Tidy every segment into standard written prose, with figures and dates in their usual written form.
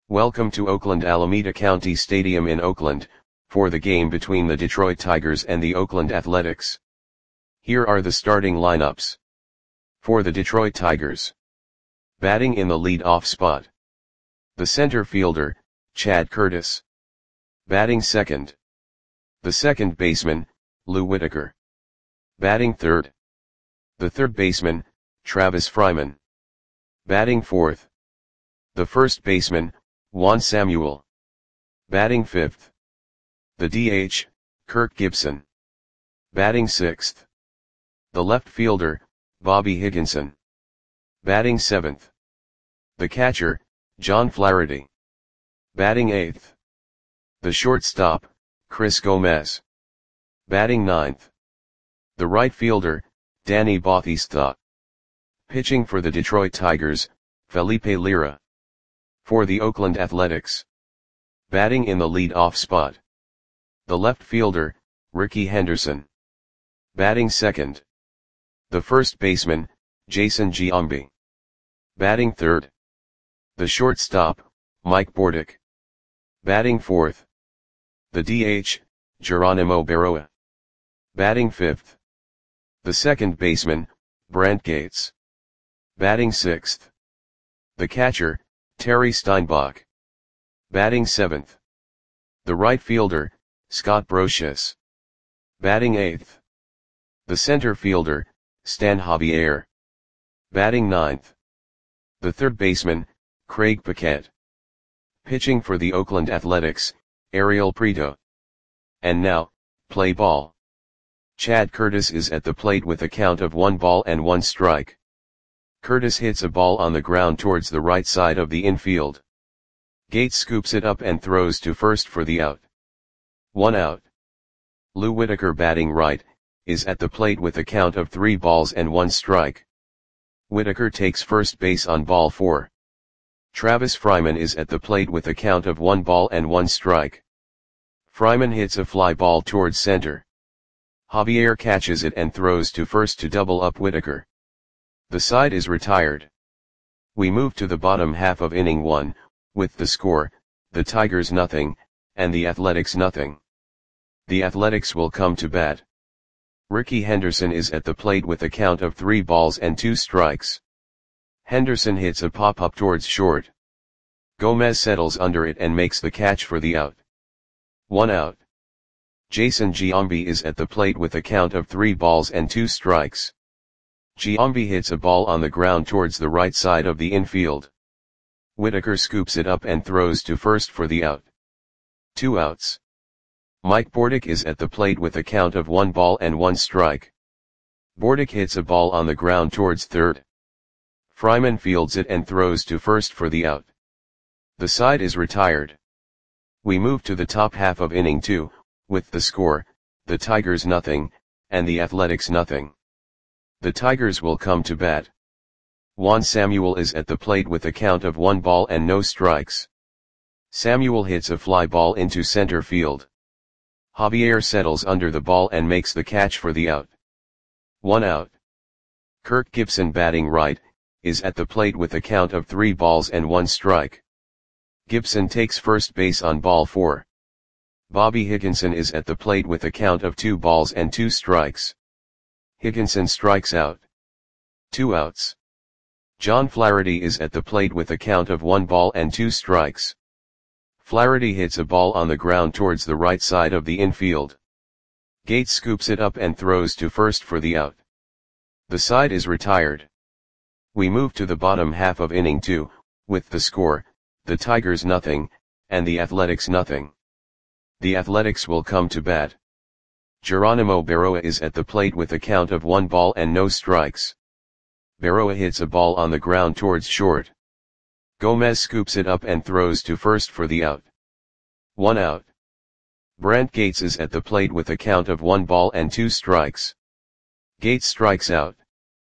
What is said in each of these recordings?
Welcome to Oakland Alameda County Stadium in Oakland, for the game between the Detroit Tigers and the Oakland Athletics. Here are the starting lineups. For the Detroit Tigers. Batting in the lead-off spot. The center fielder, Chad Curtis. Batting second. The second baseman, Lou Whitaker. Batting third. The third baseman, Travis Fryman. Batting fourth. The first baseman, Juan Samuel. Batting fifth. The DH, Kirk Gibson. Batting sixth. The left fielder, Bobby Higginson. Batting seventh. The catcher, John Flaherty. Batting eighth. The shortstop, Chris Gomez. Batting ninth. The right fielder, Danny Bautista. Pitching for the Detroit Tigers, Felipe Lira. For the Oakland Athletics. Batting in the lead-off spot. The left fielder, Rickey Henderson. Batting second. The first baseman, Jason Giambi. Batting third. The shortstop, Mike Bordick. Batting fourth. The DH, Geronimo Berroa. Batting fifth. The second baseman, Brant Gates. Batting sixth. The catcher, Terry Steinbach. Batting seventh. The right fielder, Scott Brosius. Batting eighth. The center fielder, Stan Javier. Batting ninth. The third baseman, Craig Paquette. Pitching for the Oakland Athletics, Ariel Prieto. And now, play ball. Chad Curtis is at the plate with a count of 1 ball and 1 strike. Curtis hits a ball on the ground towards the right side of the infield. Gates scoops it up and throws to first for the out. 1 out. Lou Whitaker, batting right, is at the plate with a count of 3 balls and 1 strike. Whitaker takes first base on ball 4. Travis Fryman is at the plate with a count of 1 ball and 1 strike. Fryman hits a fly ball towards center. Javier catches it and throws to first to double up Whitaker. The side is retired. We move to the bottom half of inning 1, with the score, the Tigers nothing, and the Athletics nothing. The Athletics will come to bat. Rickey Henderson is at the plate with a count of 3 balls and 2 strikes. Henderson hits a pop-up towards short. Gomez settles under it and makes the catch for the out. 1 out. Jason Giambi is at the plate with a count of 3 balls and 2 strikes. Giambi hits a ball on the ground towards the right side of the infield. Whitaker scoops it up and throws to first for the out. 2 outs. Mike Bordick is at the plate with a count of 1 ball and 1 strike. Bordick hits a ball on the ground towards third. Fryman fields it and throws to first for the out. The side is retired. We move to the top half of inning 2, with the score, the Tigers nothing, and the Athletics nothing. The Tigers will come to bat. Juan Samuel is at the plate with a count of 1 ball and no strikes. Samuel hits a fly ball into center field. Javier settles under the ball and makes the catch for the out. 1 out. Kirk Gibson, batting right, is at the plate with a count of 3 balls and 1 strike. Gibson takes first base on ball 4. Bobby Higginson is at the plate with a count of 2 balls and 2 strikes. Higginson strikes out. 2 outs. John Flaherty is at the plate with a count of 1 ball and 2 strikes. Flaherty hits a ball on the ground towards the right side of the infield. Gates scoops it up and throws to first for the out. The side is retired. We move to the bottom half of inning 2, with the score, the Tigers nothing, and the Athletics nothing. The Athletics will come to bat. Geronimo Berroa is at the plate with a count of 1 ball and no strikes. Berroa hits a ball on the ground towards short. Gomez scoops it up and throws to first for the out. 1 out. Brant Gates is at the plate with a count of 1 ball and 2 strikes. Gates strikes out.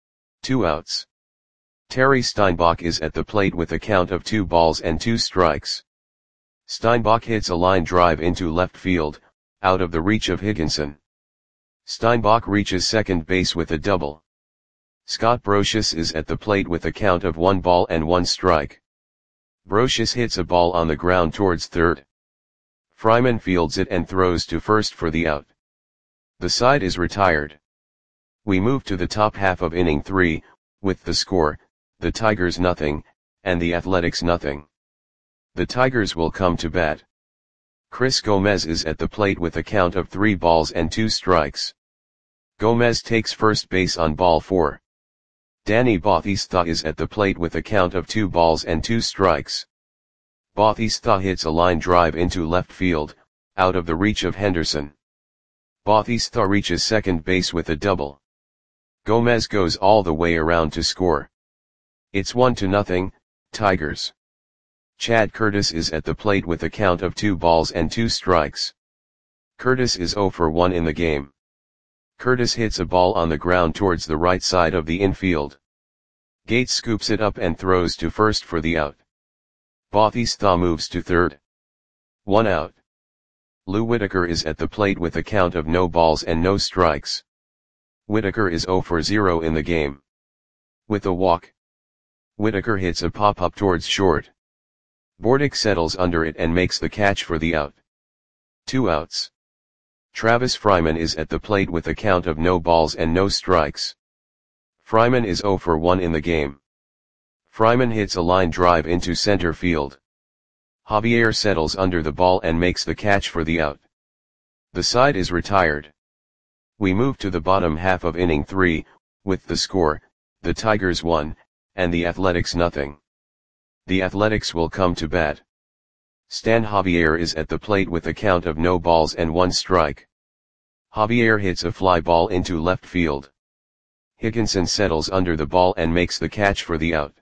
2 outs. Terry Steinbach is at the plate with a count of 2 balls and 2 strikes. Steinbach hits a line drive into left field, out of the reach of Higginson. Steinbach reaches second base with a double. Scott Brosius is at the plate with a count of 1 ball and 1 strike. Brocious hits a ball on the ground towards third. Fryman fields it and throws to first for the out. The side is retired. We move to the top half of inning 3, with the score, the Tigers nothing, and the Athletics nothing. The Tigers will come to bat. Chris Gomez is at the plate with a count of 3 balls and 2 strikes. Gomez takes first base on ball 4. Danny Bautista is at the plate with a count of 2 balls and 2 strikes. Bautista hits a line drive into left field, out of the reach of Henderson. Bautista reaches second base with a double. Gomez goes all the way around to score. It's 1-0, Tigers. Chad Curtis is at the plate with a count of 2 balls and 2 strikes. Curtis is 0 for 1 in the game. Curtis hits a ball on the ground towards the right side of the infield. Gates scoops it up and throws to first for the out. Bautista moves to third. 1 out. Lou Whitaker is at the plate with a count of no balls and no strikes. Whitaker is 0 for 0 in the game. With a walk, Whitaker hits a pop-up towards short. Bordick settles under it and makes the catch for the out. 2 outs. Travis Fryman is at the plate with a count of no balls and no strikes. Fryman is 0 for 1 in the game. Fryman hits a line drive into center field. Javier settles under the ball and makes the catch for the out. The side is retired. We move to the bottom half of inning 3, with the score, the Tigers 1, and the Athletics nothing. The Athletics will come to bat. Stan Javier is at the plate with a count of no balls and 1 strike. Javier hits a fly ball into left field. Higginson settles under the ball and makes the catch for the out.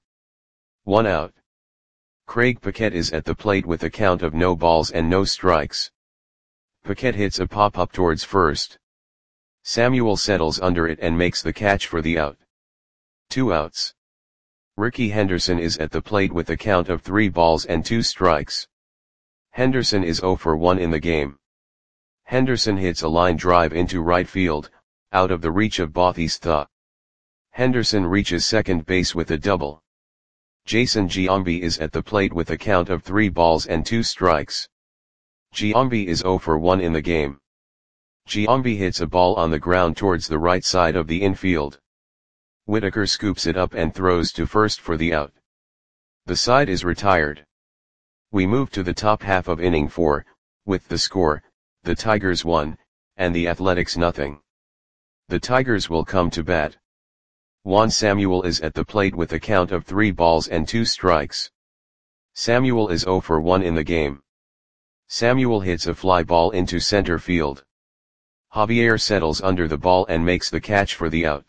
1 out. Craig Paquette is at the plate with a count of no balls and no strikes. Paquette hits a pop-up towards first. Samuel settles under it and makes the catch for the out. 2 outs. Ricky Henderson is at the plate with a count of 3 balls and 2 strikes. Henderson is 0 for 1 in the game. Henderson hits a line drive into right field, out of the reach of Bautista. Henderson reaches second base with a double. Jason Giambi is at the plate with a count of 3 balls and 2 strikes. Giambi is 0 for 1 in the game. Giambi hits a ball on the ground towards the right side of the infield. Whitaker scoops it up and throws to first for the out. The side is retired. We move to the top half of inning 4, with the score, the Tigers 1, and the Athletics nothing. The Tigers will come to bat. Juan Samuel is at the plate with a count of 3 balls and 2 strikes. Samuel is 0 for 1 in the game. Samuel hits a fly ball into center field. Javier settles under the ball and makes the catch for the out.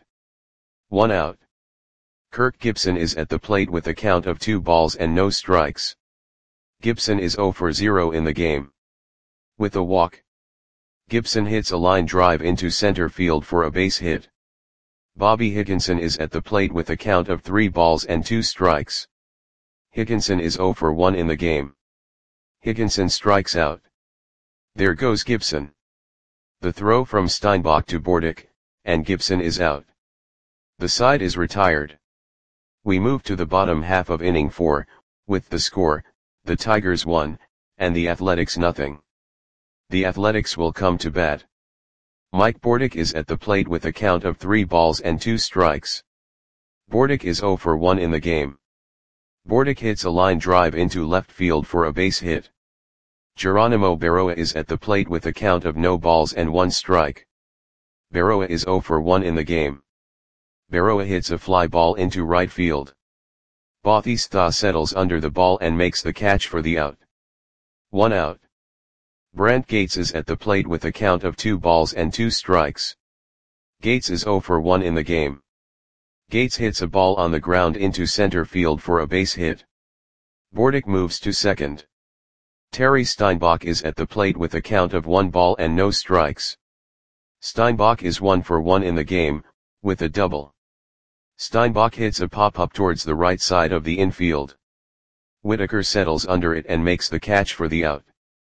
1 out. Kirk Gibson is at the plate with a count of 2 balls and no strikes. Gibson is 0 for 0 in the game. With a walk, Gibson hits a line drive into center field for a base hit. Bobby Higginson is at the plate with a count of 3 balls and 2 strikes. Higginson is 0 for 1 in the game. Higginson strikes out. There goes Gibson. The throw from Steinbach to Bordick, and Gibson is out. The side is retired. We move to the bottom half of inning 4, with the score, the Tigers 1, and the Athletics nothing. The Athletics will come to bat. Mike Bordick is at the plate with a count of 3 balls and 2 strikes. Bordick is 0 for 1 in the game. Bordick hits a line drive into left field for a base hit. Geronimo Berroa is at the plate with a count of no balls and 1 strike. Berroa is 0 for 1 in the game. Berroa hits a fly ball into right field. Bautista settles under the ball and makes the catch for the out. 1 out. Brant Gates is at the plate with a count of 2 balls and 2 strikes. Gates is 0 for 1 in the game. Gates hits a ball on the ground into center field for a base hit. Bordick moves to second. Terry Steinbach is at the plate with a count of 1 ball and no strikes. Steinbach is 1 for 1 in the game, with a double. Steinbach hits a pop-up towards the right side of the infield. Whitaker settles under it and makes the catch for the out.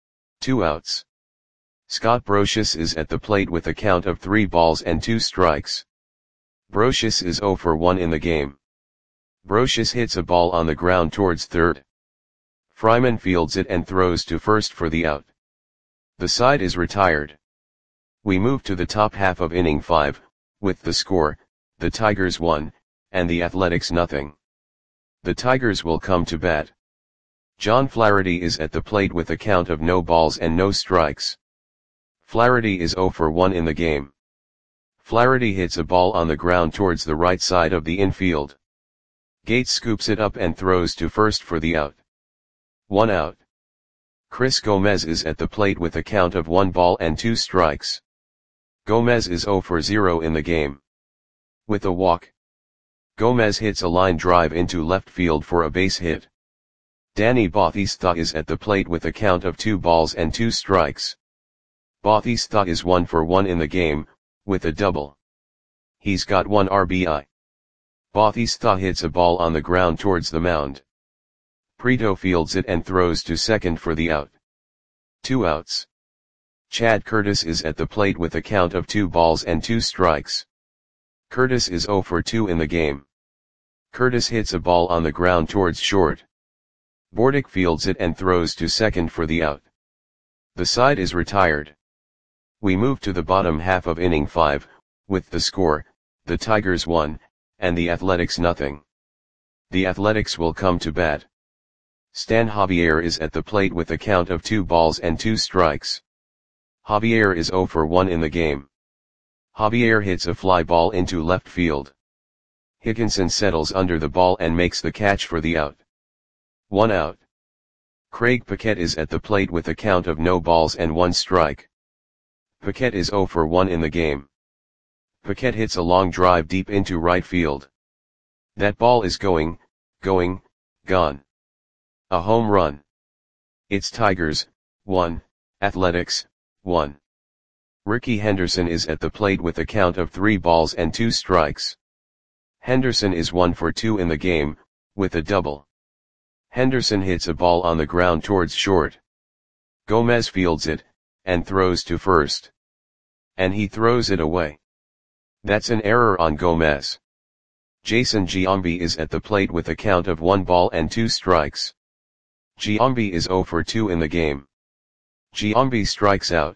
2 outs. Scott Brocious is at the plate with a count of 3 balls and 2 strikes. Brocious is 0 for 1 in the game. Brocious hits a ball on the ground towards third. Fryman fields it and throws to first for the out. The side is retired. We move to the top half of inning 5, with the score, the Tigers 1, and the Athletics nothing. The Tigers will come to bat. John Flaherty is at the plate with a count of no balls and no strikes. Flaherty is 0 for 1 in the game. Flaherty hits a ball on the ground towards the right side of the infield. Gates scoops it up and throws to first for the out. 1 out. Chris Gomez is at the plate with a count of 1 ball and 2 strikes. Gomez is 0 for 0 in the game. With a walk, Gomez hits a line drive into left field for a base hit. Danny Bautista is at the plate with a count of 2 balls and 2 strikes. Bautista is 1 for 1 in the game, with a double. He's got 1 RBI. Bautista hits a ball on the ground towards the mound. Prieto fields it and throws to second for the out. 2 outs. Chad Curtis is at the plate with a count of 2 balls and 2 strikes. Curtis is 0 for 2 in the game. Curtis hits a ball on the ground towards short. Bordick fields it and throws to second for the out. The side is retired. We move to the bottom half of inning 5, with the score, the Tigers 1, and the Athletics nothing. The Athletics will come to bat. Stan Javier is at the plate with a count of 2 balls and 2 strikes. Javier is 0 for 1 in the game. Javier hits a fly ball into left field. Higginson settles under the ball and makes the catch for the out. 1 out. Craig Paquette is at the plate with a count of no balls and 1 strike. Paquette is 0 for 1 in the game. Paquette hits a long drive deep into right field. That ball is gone. A home run. It's Tigers, 1, Athletics, 1. Ricky Henderson is at the plate with a count of 3 balls and 2 strikes. Henderson is 1 for 2 in the game, with a double. Henderson hits a ball on the ground towards short. Gomez fields it, and throws to first. And he throws it away. That's an error on Gomez. Jason Giambi is at the plate with a count of 1 ball and 2 strikes. Giambi is 0 for 2 in the game. Giambi strikes out.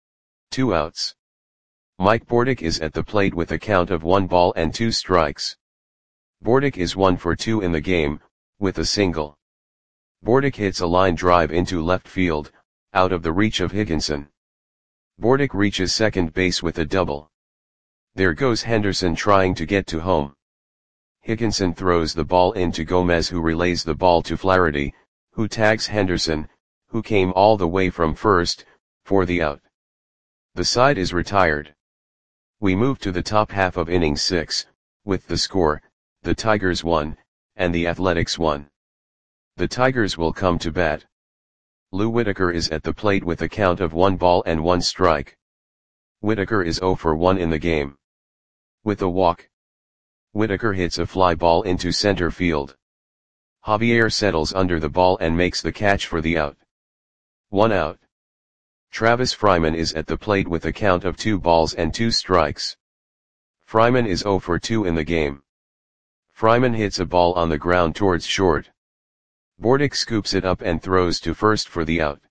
2 outs. Mike Bordick is at the plate with a count of 1 ball and 2 strikes. Bordick is 1 for 2 in the game, with a single. Bordick hits a line drive into left field, out of the reach of Higginson. Bordick reaches second base with a double. There goes Henderson trying to get to home. Higginson throws the ball into Gomez, who relays the ball to Flaherty, who tags Henderson, who came all the way from first, for the out. The side is retired. We move to the top half of inning 6, with the score, the Tigers 1, and the Athletics 1. The Tigers will come to bat. Lou Whitaker is at the plate with a count of 1 ball and 1 strike. Whitaker is 0 for 1 in the game. With a walk, Whitaker hits a fly ball into center field. Javier settles under the ball and makes the catch for the out. 1 out. Travis Fryman is at the plate with a count of 2 balls and 2 strikes. Fryman is 0 for 2 in the game. Fryman hits a ball on the ground towards short. Bordick scoops it up and throws to first for the out.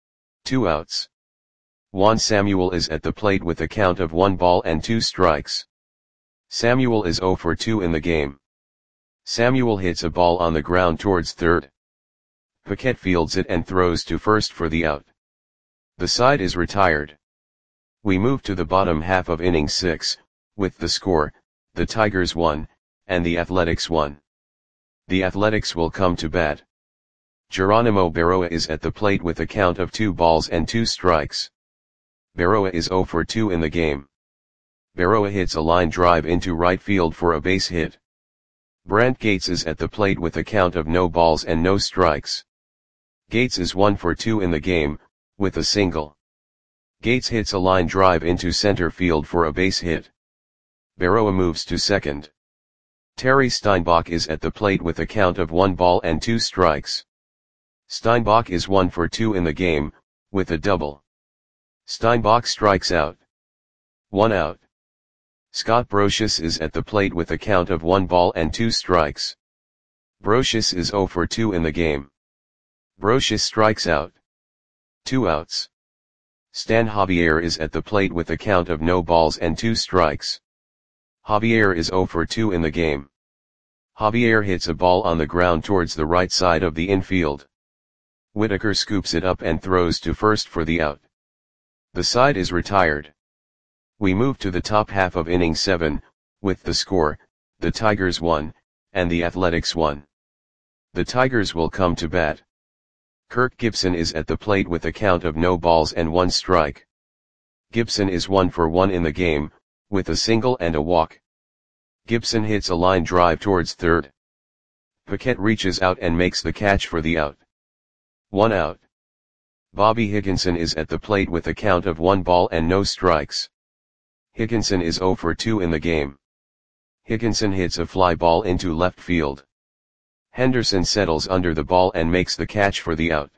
2 outs. Juan Samuel is at the plate with a count of 1 ball and 2 strikes. Samuel is 0 for 2 in the game. Samuel hits a ball on the ground towards third. Paquette fields it and throws to first for the out. The side is retired. We move to the bottom half of inning 6, with the score, the Tigers 1, and the Athletics 1. The Athletics will come to bat. Geronimo Berroa is at the plate with a count of 2 balls and 2 strikes. Berroa is 0 for 2 in the game. Berroa hits a line drive into right field for a base hit. Brant Gates is at the plate with a count of no balls and no strikes. Gates is 1 for 2 in the game, with a single. Gates hits a line drive into center field for a base hit. Berroa moves to second. Terry Steinbach is at the plate with a count of 1 ball and 2 strikes. Steinbach is 1 for 2 in the game, with a double. Steinbach strikes out. 1 out. Scott Brosius is at the plate with a count of 1 ball and 2 strikes. Brosius is 0 for 2 in the game. Brocious strikes out. 2 outs. Stan Javier is at the plate with a count of no balls and 2 strikes. Javier is 0 for 2 in the game. Javier hits a ball on the ground towards the right side of the infield. Whitaker scoops it up and throws to first for the out. The side is retired. We move to the top half of inning 7, with the score, the Tigers 1, and the Athletics 1. The Tigers will come to bat. Kirk Gibson is at the plate with a count of no balls and 1 strike. Gibson is 1 for 1 in the game, with a single and a walk. Gibson hits a line drive towards third. Paquette reaches out and makes the catch for the out. 1 out. Bobby Higginson is at the plate with a count of 1 ball and no strikes. Higginson is 0 for 2 in the game. Higginson hits a fly ball into left field. Henderson settles under the ball and makes the catch for the out.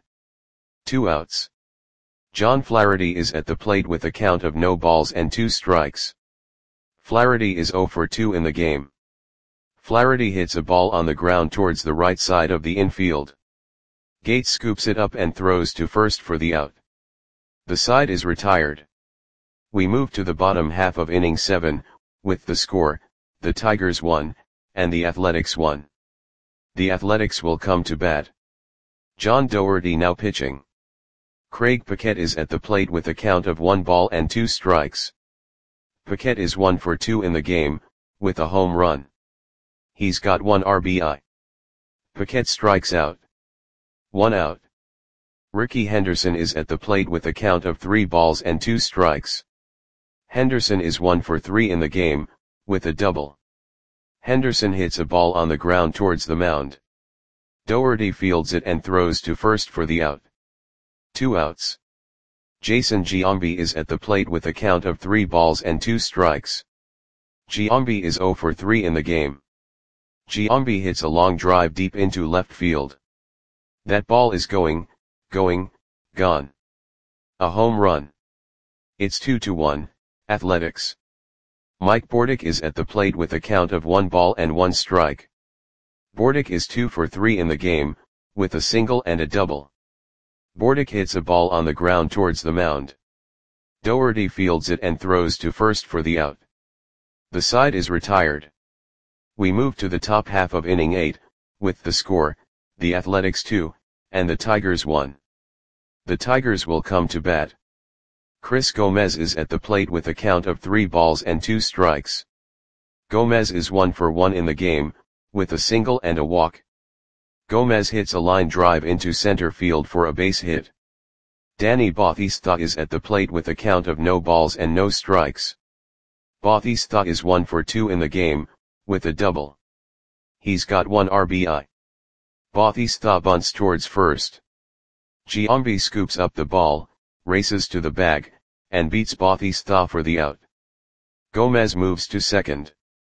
2 outs. John Flaherty is at the plate with a count of no balls and 2 strikes. Flaherty is 0 for 2 in the game. Flaherty hits a ball on the ground towards the right side of the infield. Gates scoops it up and throws to first for the out. The side is retired. We move to the bottom half of inning 7, with the score, the Tigers 1, and the Athletics 1. The Athletics will come to bat. John Doherty now pitching. Craig Paquette is at the plate with a count of 1 ball and 2 strikes. Paquette is 1 for 2 in the game, with a home run. He's got 1 RBI. Paquette strikes out. 1 out. Ricky Henderson is at the plate with a count of 3 balls and 2 strikes. Henderson is 1 for 3 in the game, with a double. Henderson hits a ball on the ground towards the mound. Doherty fields it and throws to first for the out. 2 outs. Jason Giambi is at the plate with a count of 3 balls and 2 strikes. Giambi is 0 for 3 in the game. Giambi hits a long drive deep into left field. That ball is gone. A home run. It's 2-1, Athletics. Mike Bordick is at the plate with a count of 1 ball and 1 strike. Bordick is 2 for 3 in the game, with a single and a double. Bordick hits a ball on the ground towards the mound. Doherty fields it and throws to first for the out. The side is retired. We move to the top half of inning 8, with the score, the Athletics 2, and the Tigers 1. The Tigers will come to bat. Chris Gomez is at the plate with a count of 3 balls and 2 strikes. Gomez is 1 for 1 in the game, with a single and a walk. Gomez hits a line drive into center field for a base hit. Danny Bautista is at the plate with a count of no balls and no strikes. Bautista is 1 for 2 in the game, with a double. He's got 1 RBI. Bautista bunts towards first. Giambi scoops up the ball, races to the bag, and beats Bautista for the out. Gomez moves to second.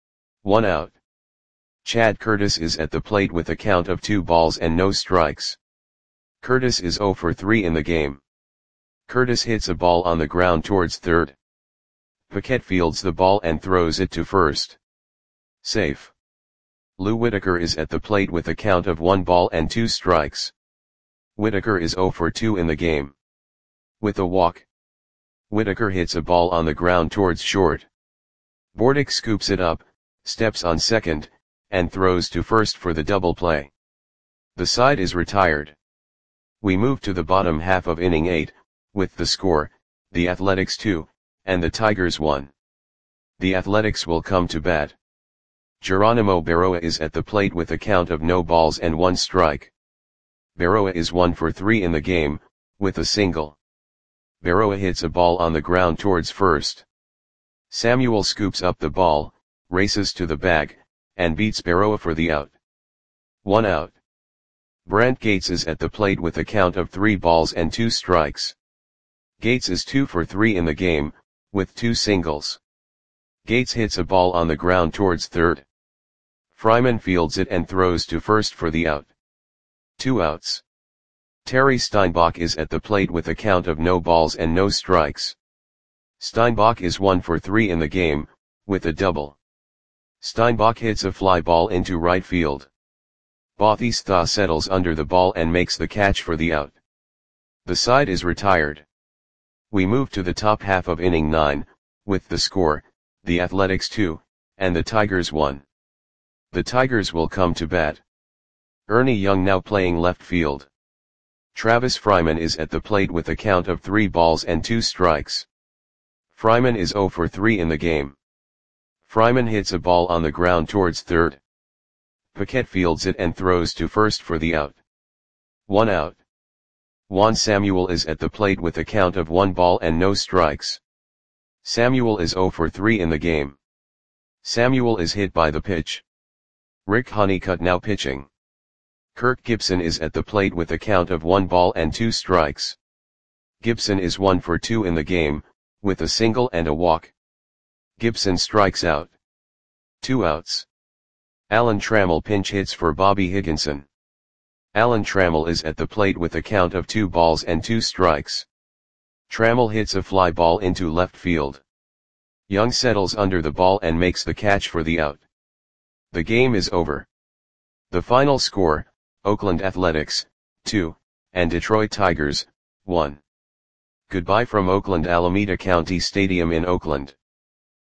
1 out. Chad Curtis is at the plate with a count of 2 balls and no strikes. Curtis is 0 for 3 in the game. Curtis hits a ball on the ground towards third. Paquette fields the ball and throws it to first. Safe. Lou Whitaker is at the plate with a count of 1 ball and 2 strikes. Whitaker is 0 for 2 in the game. With a walk. Whitaker hits a ball on the ground towards short. Bordick scoops it up, steps on second, and throws to first for the double play. The side is retired. We move to the bottom half of inning 8, with the score, the Athletics 2, and the Tigers 1. The Athletics will come to bat. Geronimo Berroa is at the plate with a count of no balls and 1 strike. Berroa is 1 for 3 in the game, with a single. Berroa hits a ball on the ground towards first. Samuel scoops up the ball, races to the bag, and beats Berroa for the out. 1 out. Brent Gates is at the plate with a count of 3 balls and 2 strikes. Gates is 2 for 3 in the game, with 2 singles. Gates hits a ball on the ground towards third. Fryman fields it and throws to first for the out. 2 outs. Terry Steinbach is at the plate with a count of no balls and no strikes. Steinbach is 1 for 3 in the game, with a double. Steinbach hits a fly ball into right field. Bautista settles under the ball and makes the catch for the out. The side is retired. We move to the top half of inning 9, with the score, the Athletics 2, and the Tigers 1. The Tigers will come to bat. Ernie Young now playing left field. Travis Fryman is at the plate with a count of 3 balls and 2 strikes. Fryman is 0 for 3 in the game. Fryman hits a ball on the ground towards third. Paquette fields it and throws to first for the out. 1 out. Juan Samuel is at the plate with a count of 1 ball and no strikes. Samuel is 0 for 3 in the game. Samuel is hit by the pitch. Rick Honeycutt now pitching. Kirk Gibson is at the plate with a count of 1 ball and 2 strikes. Gibson is 1 for 2 in the game, with a single and a walk. Gibson strikes out. 2 outs. Alan Trammell pinch hits for Bobby Higginson. Alan Trammell is at the plate with a count of 2 balls and 2 strikes. Trammell hits a fly ball into left field. Young settles under the ball and makes the catch for the out. The game is over. The final score, Oakland Athletics, 2, and Detroit Tigers, 1. Goodbye from Oakland Alameda County Stadium in Oakland.